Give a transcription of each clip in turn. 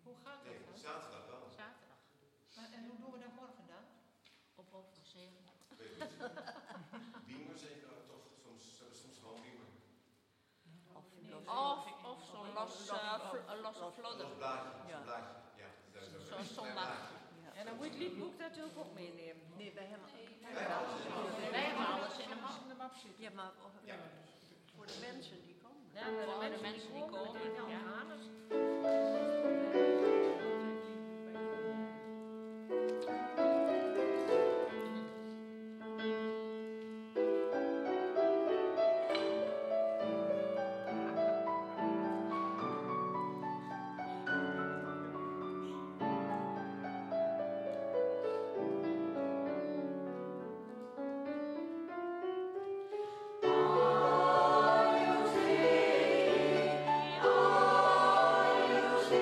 Hoe gaat dat Nee, dan? zaterdag wel. Zaterdag. En hoe doen we dat morgen dan? Op over 7. Weet ik niet. Beamer zeker toch? Soms hebben ze soms gewoon beamer. Of zo'n losse Een vlodder. los blaadje, Ja. zo'n blaadje. Ja, Zo'n zondag. En dan moet je het liedboek natuurlijk ook meenemen. Nee, wij hebben... Wij hebben alles in de map. In de map zitten. Ja, maar voor de mensen die komen. Ja, Voor de mensen die komen. Ja. Are you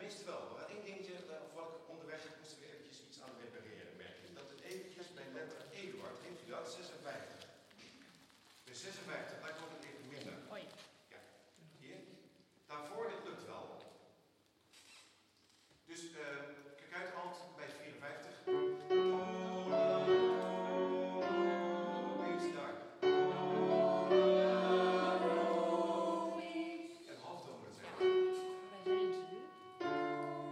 miste wel. Maar één dingetje, of wat ik onderweg moesten we eventjes iets aan repareren, merk ik. Dat het eventjes bij letter Eduard, heeft u dat? 56. De 56, daar komt het even minder. Oei. Ja, hier. Daarvoor, dit lukt wel. Dus kijk uit, Alt, bij 54. Eens daar. En half doen we het zeggen.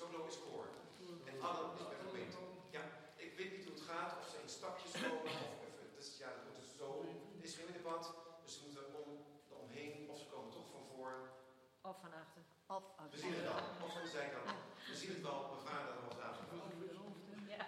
Solo is koor. En Allen is met gemeente. Ja, ik weet niet hoe het gaat, of ze in stapjes komen, dus ja, dat moet het zo. Er is geen debat, dus ze moeten omheen, of ze komen toch van voor. Of van achter. We zien het dan, of van de zijkant. We zien het wel, we gaan er nog aan. Ja.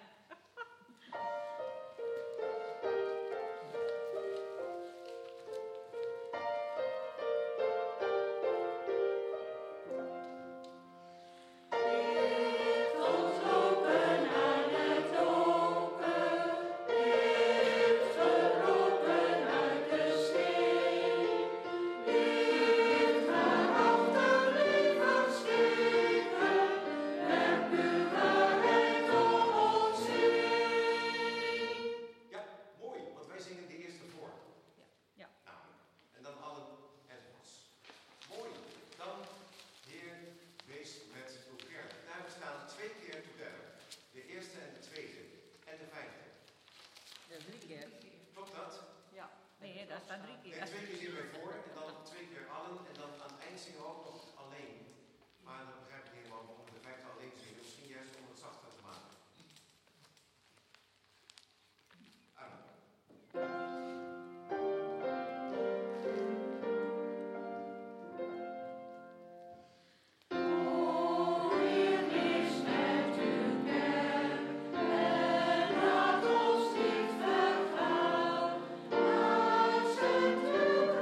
Nee, daar staan 3 keer. En 2 keer zingen wij voor, en dan 2 keer allen, en dan aan het eind zingen we ook nog alleen. Maar dan begrijp ik niet helemaal waarom de 5e alleen zingen. Misschien juist om het zachter te maken. Laat ons niet vergaan, uit zijn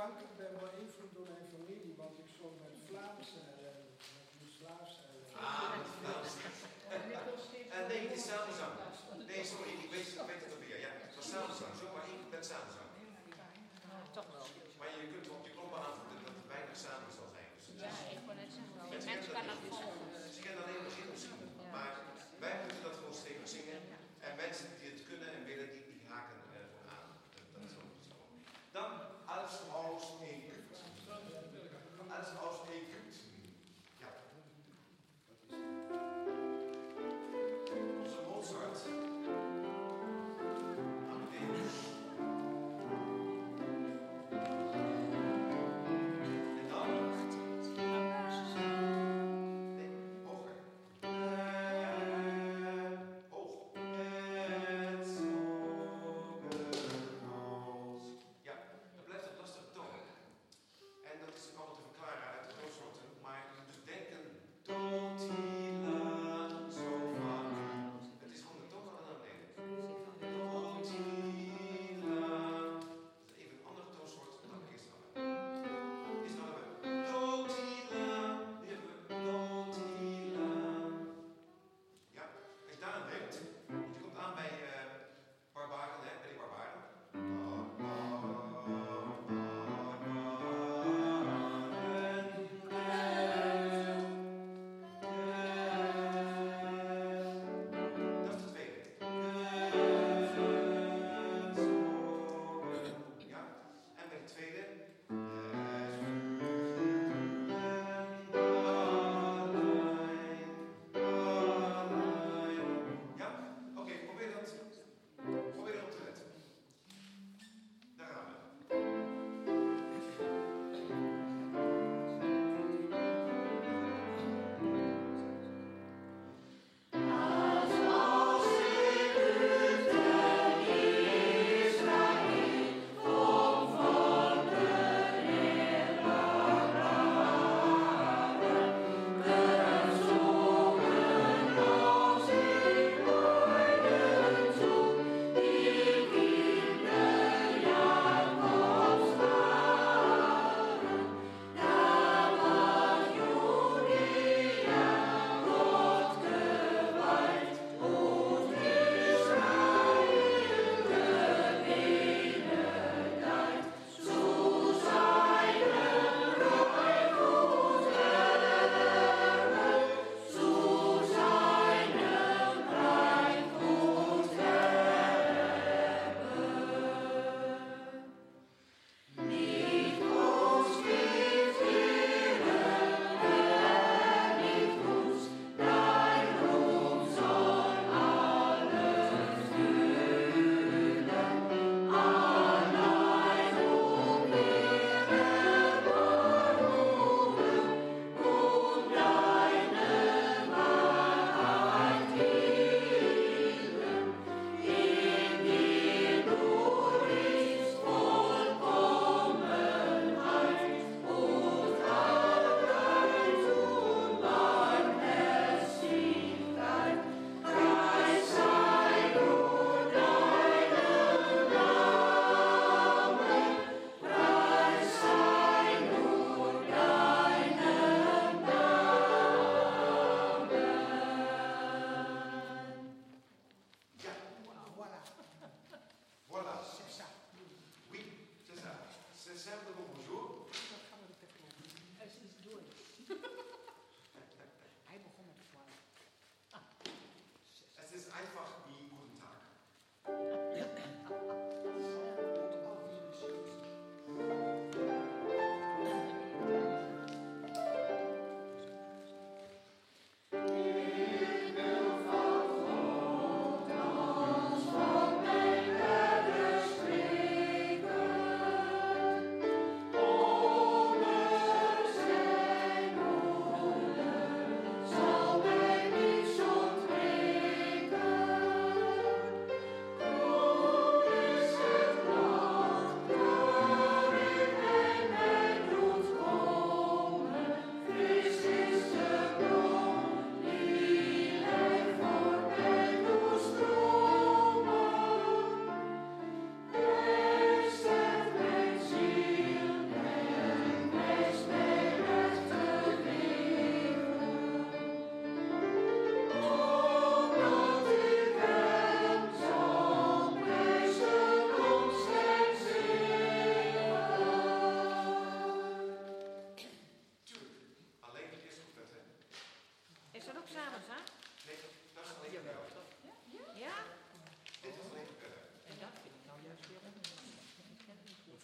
dank. Ik ben beïnvloed door mijn familie, want ik zong met Vlaamse met Joegoslaafse nee, het is samenzang. Nee, sorry, ik weet het alweer. Ja, het was samenzang. Zomaar 1% samenzang. Toch wel. Maar je kunt op je klop beantwoorden dat het weinig samen zal zijn. Dus Ja, ik wil net zeggen. De mens kan dat volgen. ze kennen alleen maar zin misschien. Maar wij moeten dat gewoon stevig zingen. En mensen die het kunnen en willen, die haken ervoor aan. Dat is ook zo. Dan Als aus Ägypten. Als aus Ägypten. Ja. Onze Mozart. Amadeus.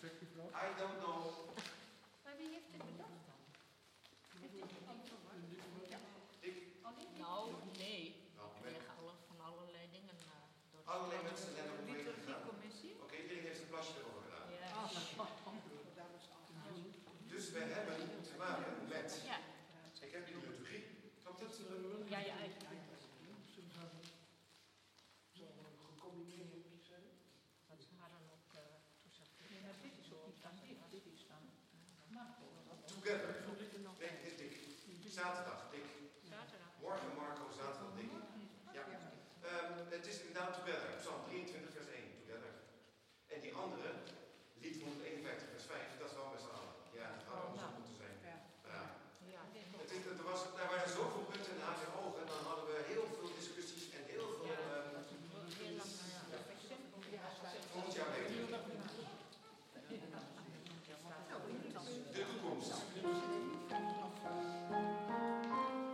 Zegt die vrouw? I don't know. Maar wie heeft dit bedacht dan? Heeft dit Ik, Nou, nee. nou, Er liggen van allerlei dingen door. allerlei mensen zijn er omheen gegaan. Liturgiecommissie? Oké, iedereen heeft zijn plasje erover gedaan. Ja. Dus we hebben te maken met, Ja. ik heb hier de liturgie, klopt het? Ja, je eigen. Gecombineerd zijn. Wat ze hadden ook toezegd. Nee, maar dit is ook niet van dit. Dit is van Marco. Together. Nee, is dik. Zaterdag, dik. Zaterdag. Morgen Marco, zaterdag, dik. Ja. Het is inderdaad together. Psalm 23 vers 1, together. En die andere, lied 151 vers 5, dat is wel met z'n allen. Ja, dat had ook zo moeten zijn. Ja. Ja. Er waren zoveel punten in HVO en dan hadden we heel veel discussies en heel veel... Heel lang. volgend jaar weten. De toekomst.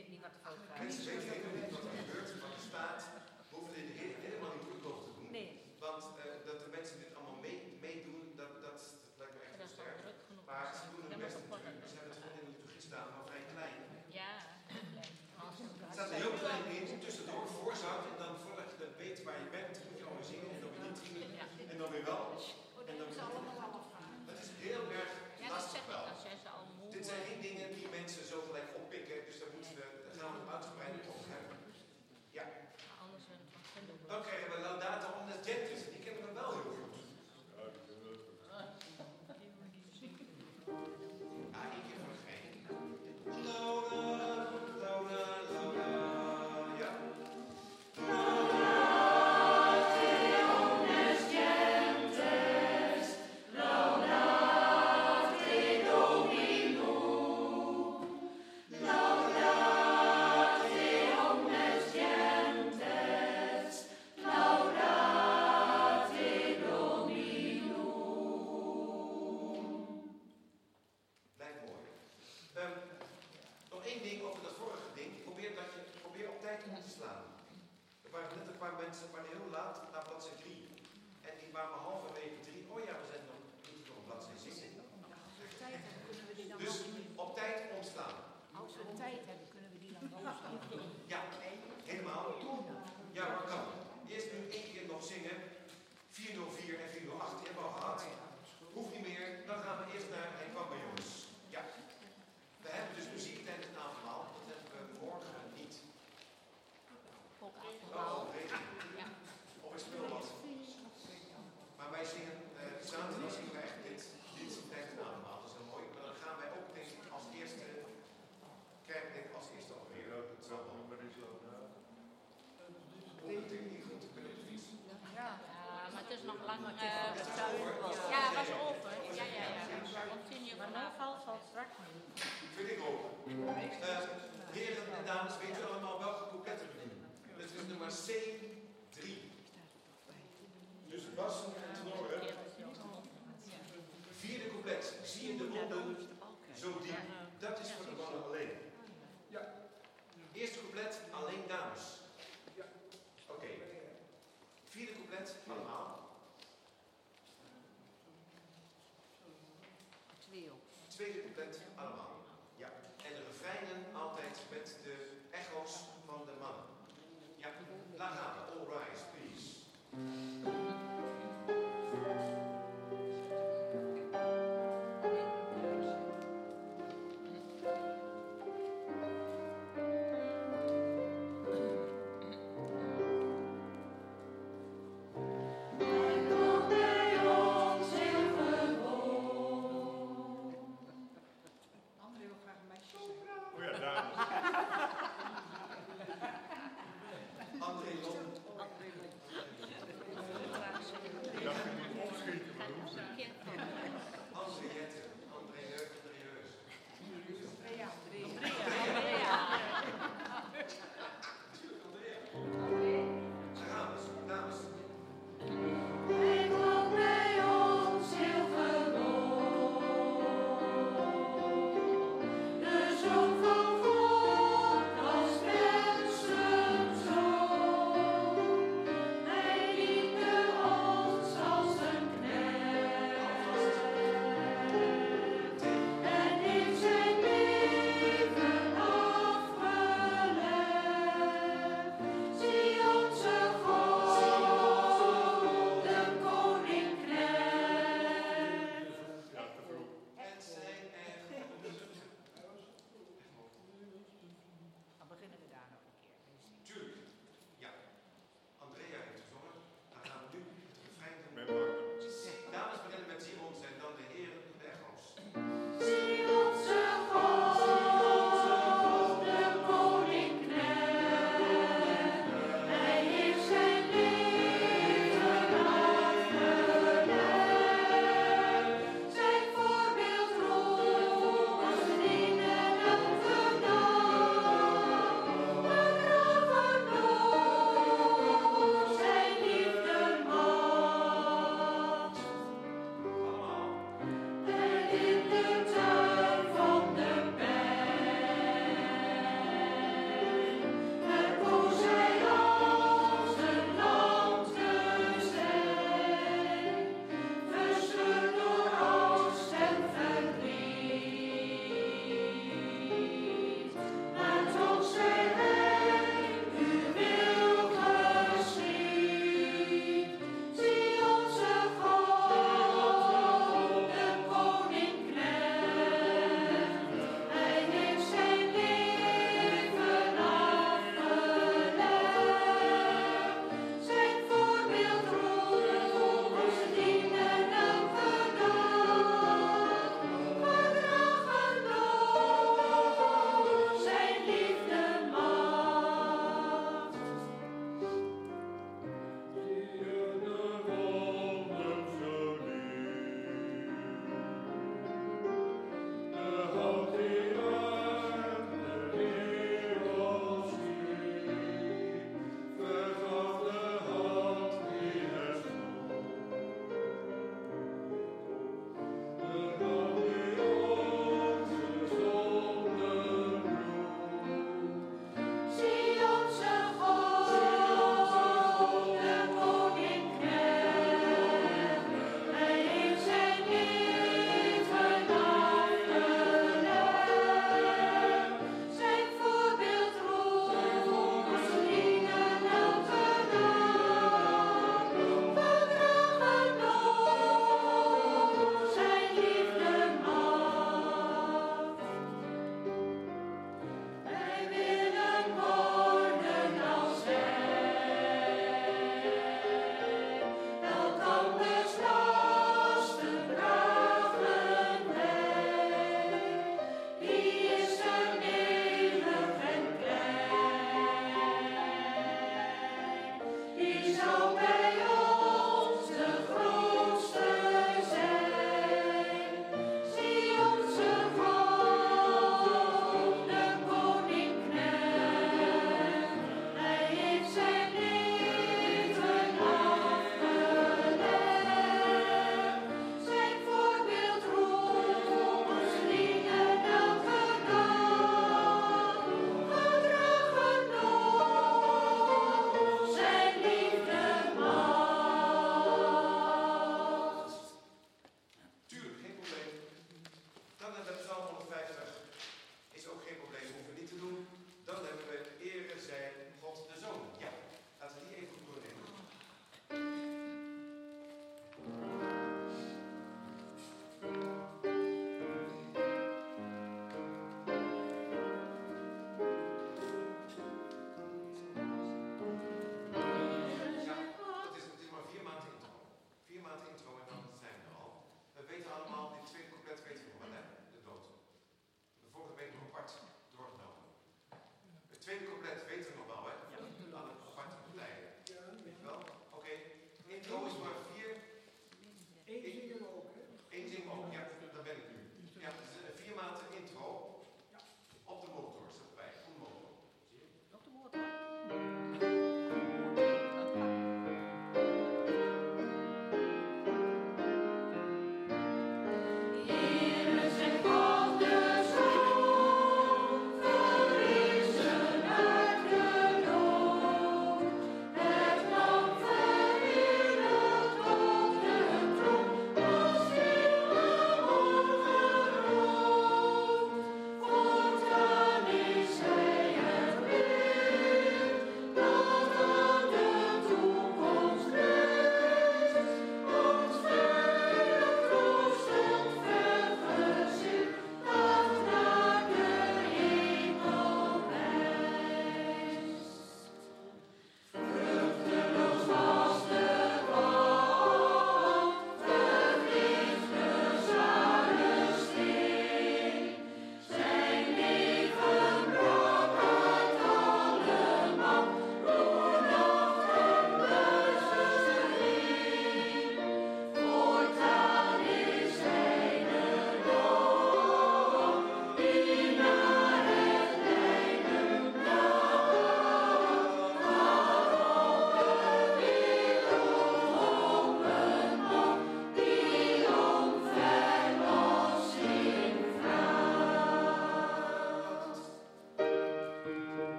weten niet wat de fout gaat. Mensen weten helemaal niet wat er gebeurt, wat er staat. We hoeven dit helemaal niet moeilijk over te doen. Nee. Want dat de mensen dit allemaal meedoen, dat lijkt me echt heel sterk. Maar ze doen hun best natuurlijk. Ze hebben het gewoon in de liturgie staan, maar vrij klein. Ja, Er staat een heel klein in, tussendoor, voorzang. En dan voordat je dat weet waar je bent, moet je alweer zingen. En dan weer niet zingen. En dan weer wel. En dan weer wel. Het is heel erg ja, dat lastig zeg ik wel. als jij ze al moe Dit zijn geen dingen die mensen zo gelijk oppikken. Dus daar gaan we het uitgebreid over hebben. Ja. anders een agenda. Dan krijgen we Laudate Omnes Gentes. Die kennen we wel heel goed. Ah, één keer voor de gein. Lauda, Lauda, Lauda. Ja. Blijft mooi. Nog één ding over dat vorige ding. Probeer op tijd om te slaan. Er waren net een paar mensen, maar heel laat naar bladzij 3. En die waren halverwege 3. Oh ja, we zijn nog niet op bladzij 6. Dus op tijd omslaan. Als we tijd hebben, kunnen we die dan boven. Ja, helemaal. Ja, maar kan. Eerst nu één keer nog zingen. 404 en 408, die hebben we al gehad. Hoeft niet meer, dan gaan we eerst naar Hij kwam bij jongens. Ja. We hebben dus muziek tijdens het avondmaal. Dat hebben we morgen niet. Ook afgehaald. Oh, weet ik. Ja. Of ik speel wat. Maar wij zingen, zaterdag zingen we echt dit tijdens het avondmaal. Dat is heel mooi. Maar dan gaan wij ook denk ik als eerste, krijg ik als eerste alweer. Natuurlijk niet goed, ik ben op de fiets. Ja, maar het is nog lang. Dat is over. Ja, het was over. Ja. Continue Maar nou valt straks niet. Vind ik ook. Heren en dames, weten allemaal welke coupletten we doen? Dat is nummer C3. Dus bassen en tenoren. Vierde couplet. Zie je de wonden zo diep? Dat is voor de mannen alleen. Ja. Eerste couplet, alleen dames. Ja. Oké. Vierde couplet, allemaal. Tweede couplet, allemaal. Ja. En de refreinen altijd met de echo's van de mannen. Ja. Laat gaan. All rise, please.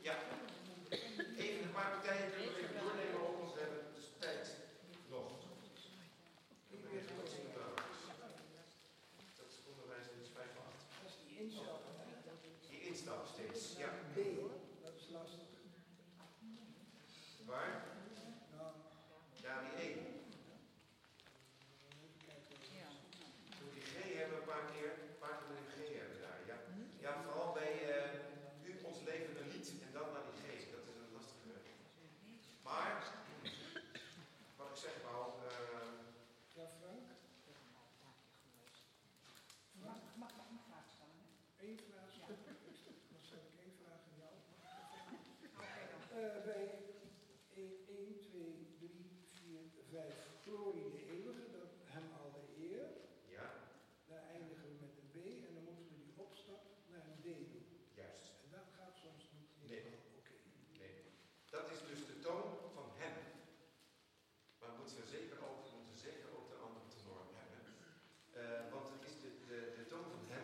Ja. Even een paar partijen kunnen we even doornemen op ons. We hebben dus tijd nog. Ik ben even wat zien daar. Dat is onderwijs in 5 voor 8. Dat is die instap. Die instap steeds. Ja. B, dat is lastig. Waar? Nou, Ja, die 1. even kijken. Die G hebben we een paar keer met een G hebben daar. Ja, ja vooral bij u ons leven een lied en dan naar die G. Dat is een lastige. Maar, wat ik zeg wou, Ja, Frank? Mag ik een vraag stellen? Eén vraag. Dan stel ik één vraag aan jou. Oké dan. Bij 1, 2, 3, 4, 5. Glorie de eeuwige, dat hem alle eer. ja, Daar eindigen we met een B en dan moeten we die opstap naar een D doen. juist. En dat gaat soms niet. Nee. Oké. Nee. Dat is dus de toon van hem. Maar we moeten zeker ook de andere tenor hebben. Want het is de toon van hem.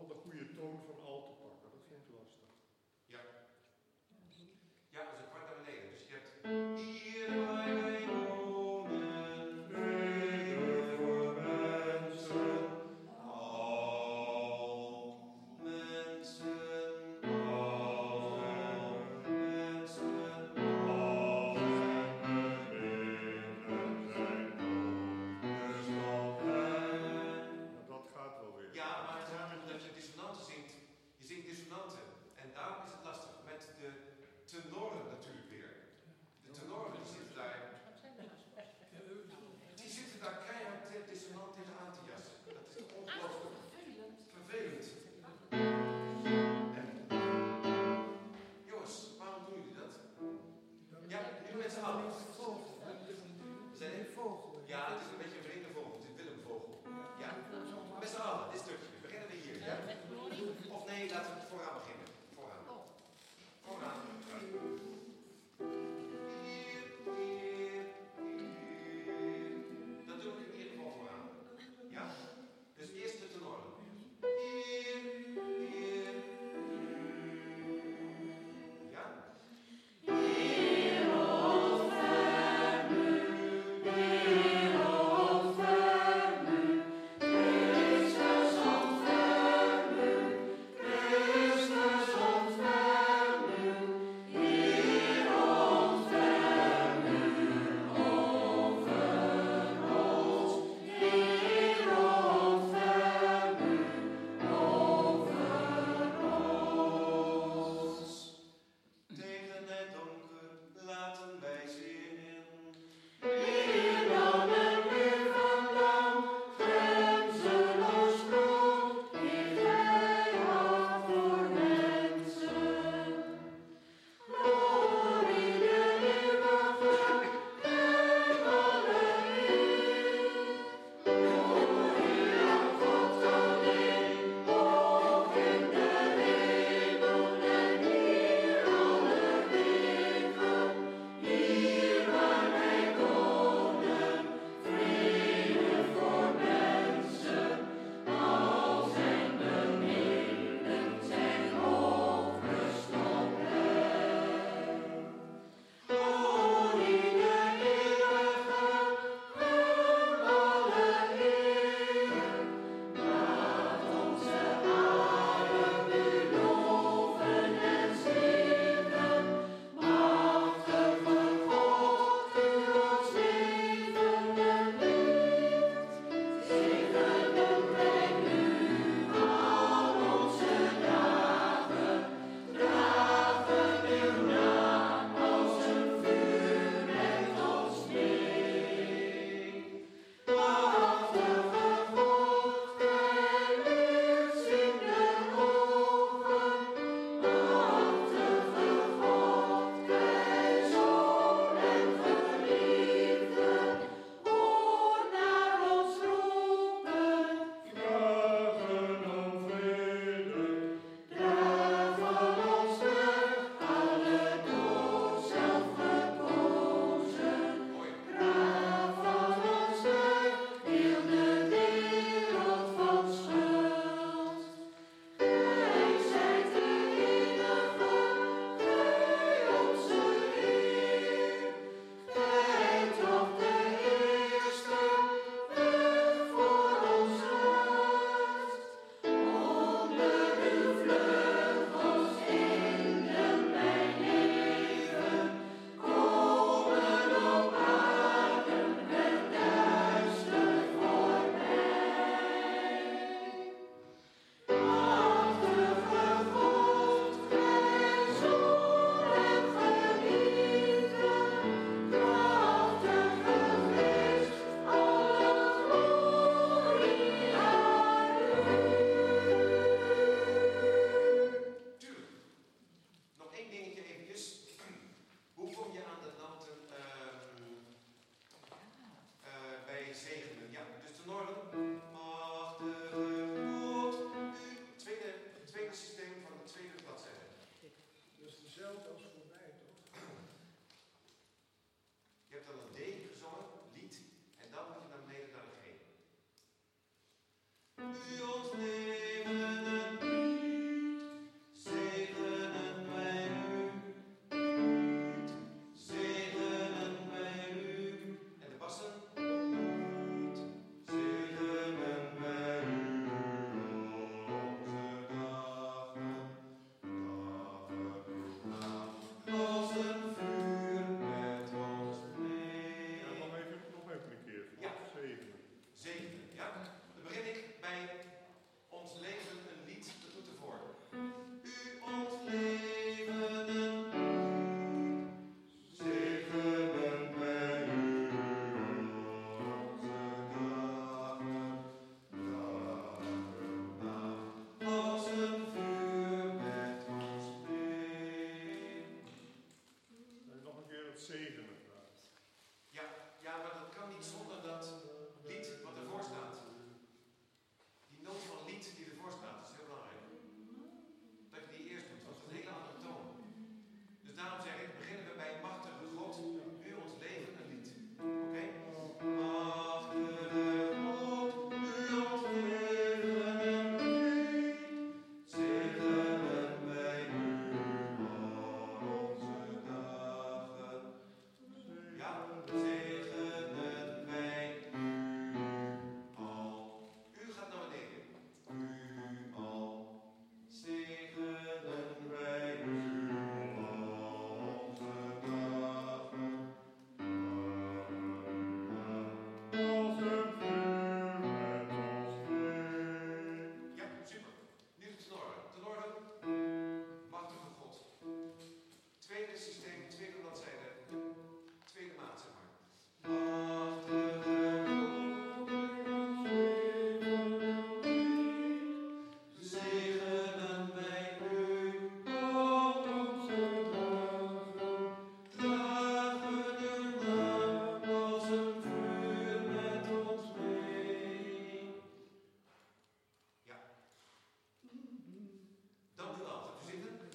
wel de goede toon van alt te pakken. Dat vind ik lastig. Ja. Ja, dat is een kwart naar beneden. Dus je hebt hier waar wij wonen, vrede voor mensen, al mensen, Dat gaat wel weer. ja, maar het gaat erom dat je dissonanten zingt. Je zingt dissonanten. En daarom is het lastig.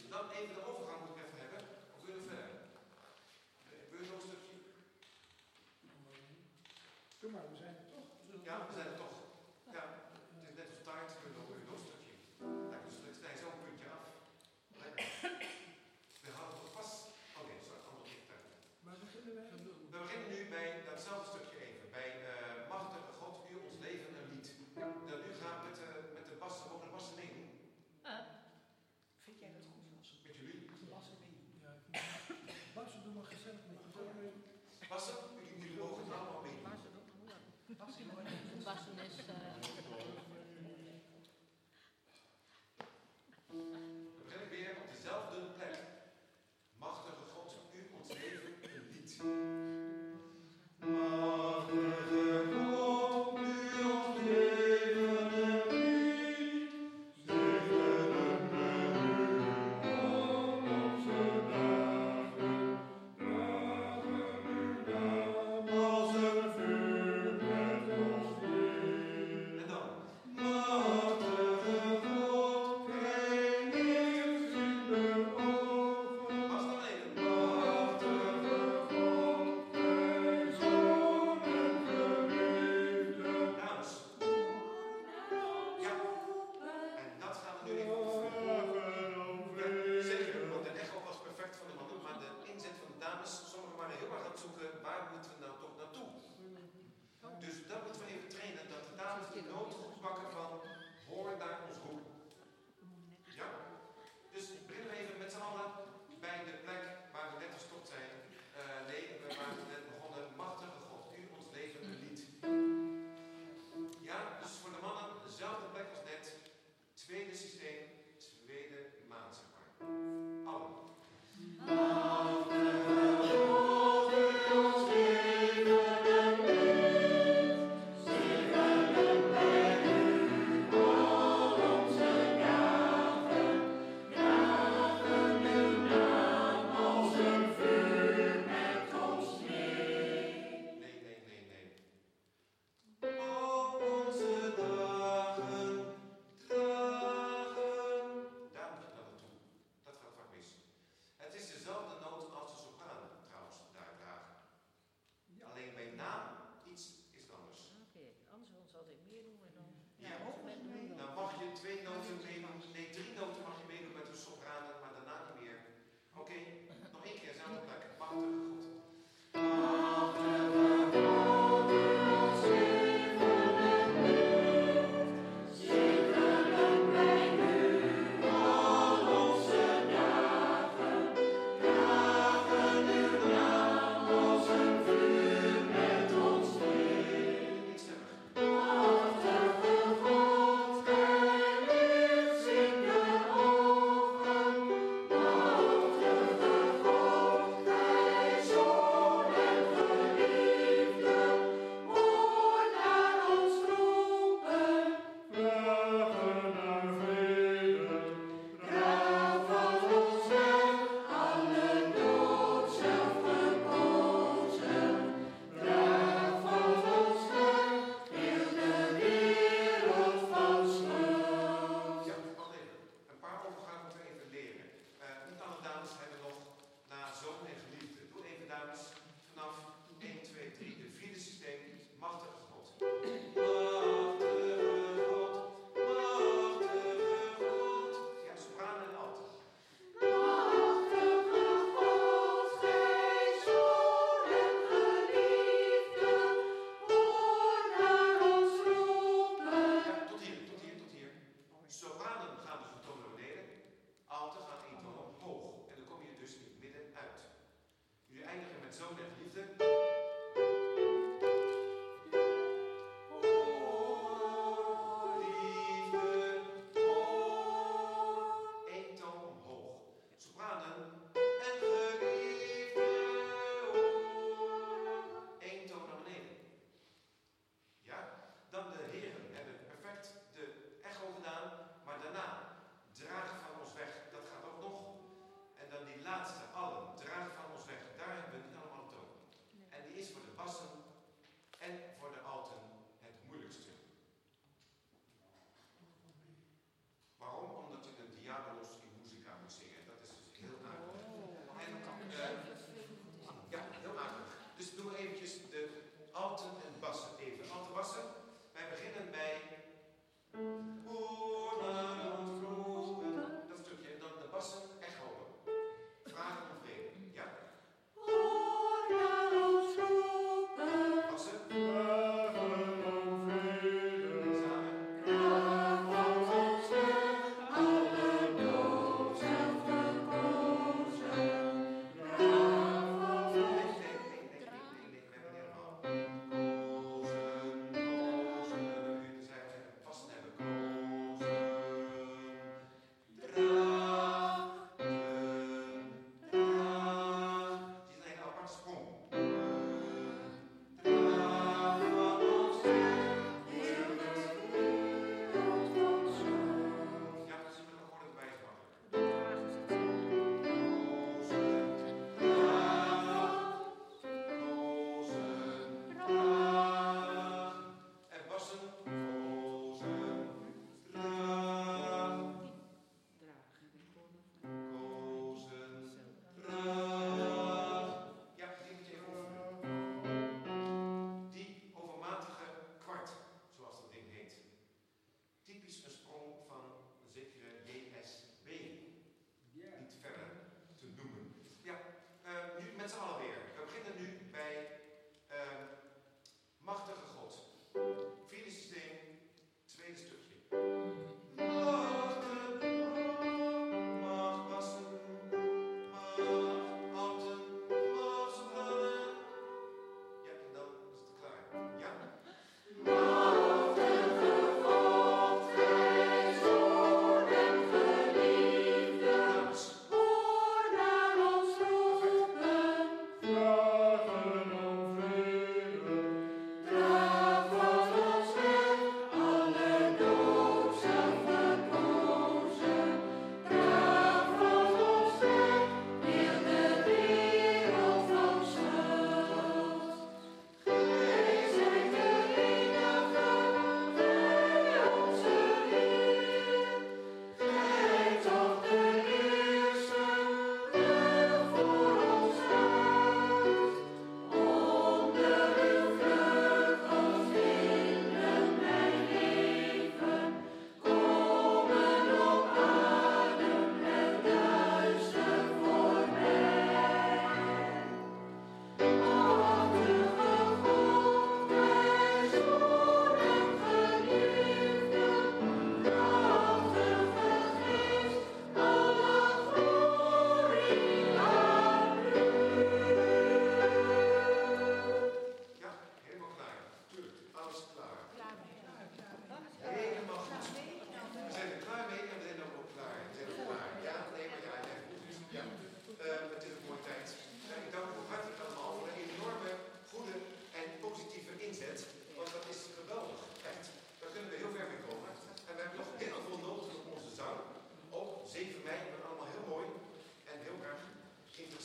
Dan even de overgang moet ik even hebben. Of willen we verder? Wil je nog een stukje? Doe maar, we zijn er toch. Ja, we zijn er toch. Ja, het is net als taart. Wil je nog een stukje? Lekker, dus we snijden zo'n puntje af. Lekker. We houden toch vast. Oh nee, sorry, allemaal dicht uit. Maar beginnen wij? We beginnen nu bij datzelfde stukje even. Bij Machtig God, u ons leven een lied. Nou, nu gaan we met de bassen. Mogen de bassen meedoen? Vind jij dat goed, Bas? Met jullie? Bassen mee. Ja, Bassen, doe maar gezellig met je doorheen. Bassen, jullie mogen het allemaal meedoen. Bassen is... We beginnen weer op dezelfde plek. Machtige God, u ons leven een lied. Machtige God, u ons leven een lied. Zegenen met u al onze dagen. Dragen u naar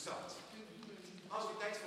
zat. Als we tijd